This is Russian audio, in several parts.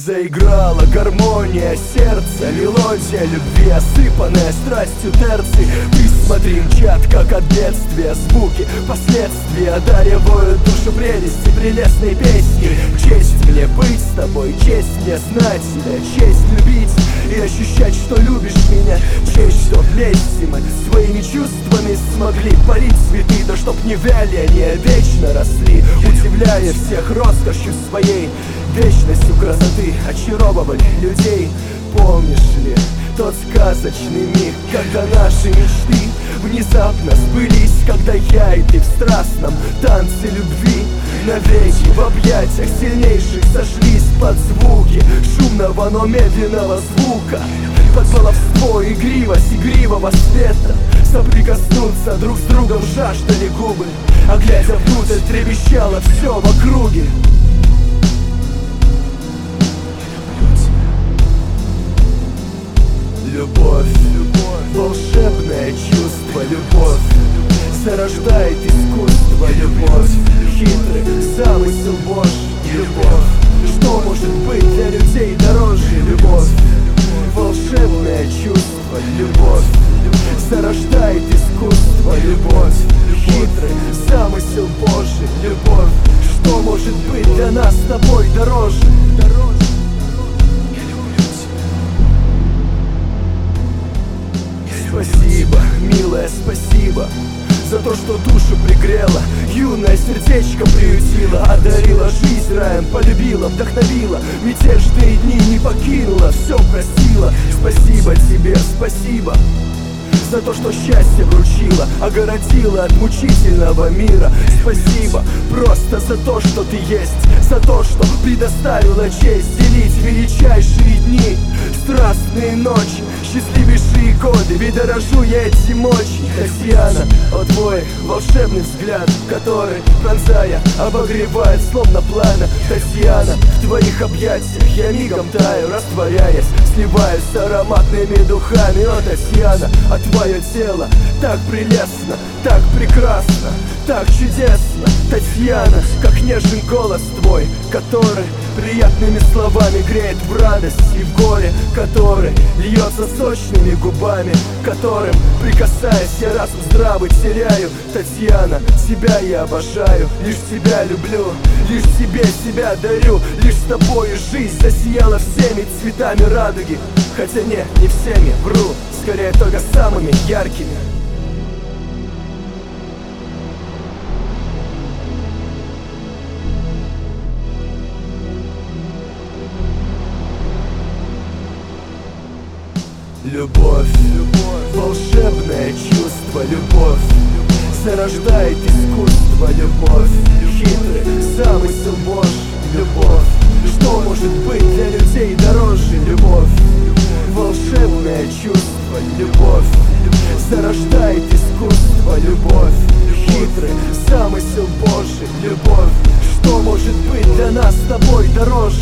Заиграла гармония сердца, мелодия любви, осыпанная страстью терций. Ты смотри, мчат, как от бедствия звуки, последствия одаривают душу прелести прелестной песни. Честь мне быть с тобой, честь мне знать тебя, честь любить и ощущать, что любишь меня. Честь, что вместе мы своими чувствами смогли полить цветы, да чтоб не вяли они, а вечно росли, удивляя всех роскошью своей. Вечностью красоты очаровывали людей. Помнишь ли тот сказочный миг, когда наши мечты внезапно сбылись, когда я и ты в страстном танце любви навеки в объятиях сильнейших сошлись под звуки шумного, но медленного звука, под баловство игривость игривого света. Соприкоснуться друг с другом жаждали губы, а глядя внутрь трепещало все в округе. Любовь, волшебное чувство, любовь зарождает искусство, любовь, хитрый замысел Божий, любовь. Что может быть для людей дороже, любовь? Волшебное чувство, любовь зарождает искусство, любовь, хитрый замысел Божий, любовь. Что может быть для нас с тобой дороже? Спасибо, милая, спасибо за то, что душу пригрела, юное сердечко приютила, одарила жизнь раем, полюбила, вдохновила, мятежные дни не покинула, все простила. Спасибо тебе, спасибо за то, что счастье вручила, огородила от мучительного мира. Спасибо просто за то, что ты есть, за то, что предоставила честь делить величайшие дни, страстные ночи, счастливейшие годы, ведь дорожу я этим очень. Татьяна, о твой волшебный взгляд, который, пронзая, обогревает словно пламя. Татьяна, в твоих объятиях я мигом таю, растворяясь, сливаюсь с ароматными духами. О, Татьяна, а твое тело так прелестно, так прекрасно, так чудесно. Татьяна, как нежен голос твой, который приятными словами греет в радости и в горе, который льется сочными губами, которым, прикасаясь, я разум здравый теряю. Татьяна, тебя я обожаю, лишь тебя люблю, лишь тебе себя дарю, лишь с тобой жизнь засияла всеми цветами радуги. Хотя не всеми, вру, скорее только самыми яркими. Любовь, волшебное чувство, любовь зарождает искусство, любовь, хитрый замысел Божий, любовь. Что может быть для людей дороже, любовь? Волшебное чувство, любовь зарождает искусство, любовь, хитрый замысел Божий, любовь. Что может быть для нас с тобой дороже?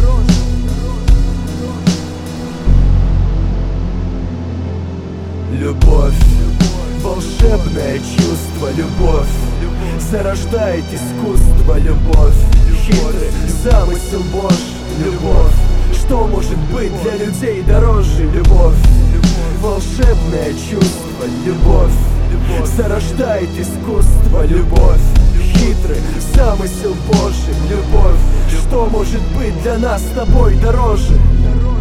Любовь, волшебное чувство, любовь зарождает искусство, любовь, хитрый замысел Божий, любовь. Что может быть для людей дороже, любовь? Волшебное чувство, любовь зарождает искусство, любовь, хитрый замысел Божий, любовь. Что может быть для нас с тобой дороже?